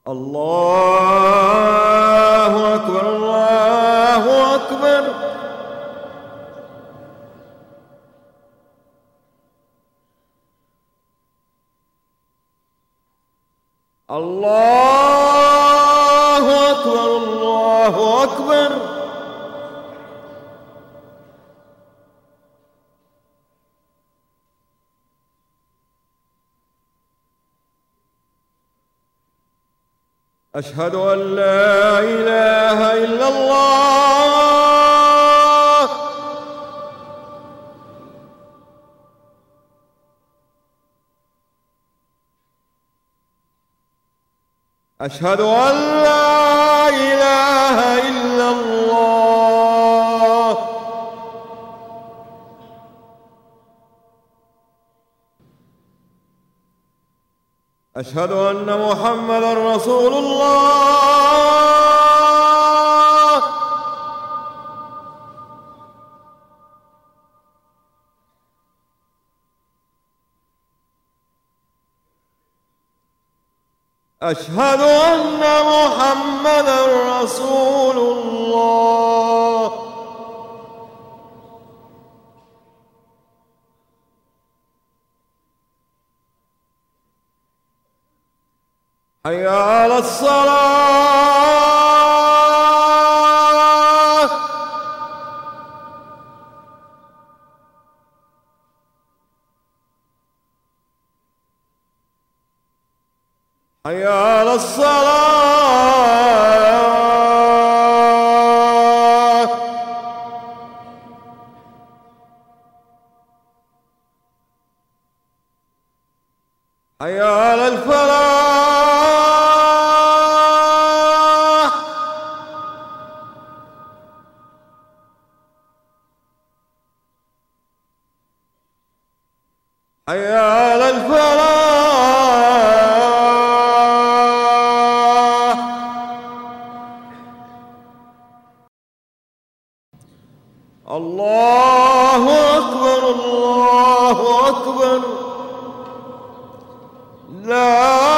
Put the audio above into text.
الله أكبر الله أكبر. الله أكبر الله أكبر. أشهد أن لا إله إلا الله. أشهد أن لا إله إلا الله. أشهد أن محمدًا رسول الله. أشهد أن محمدًا رسول الله. حي على الصلاة. حي على الصلاة. حي على الفلاح. حي على الفلاح. الله أكبر الله أكبر. لا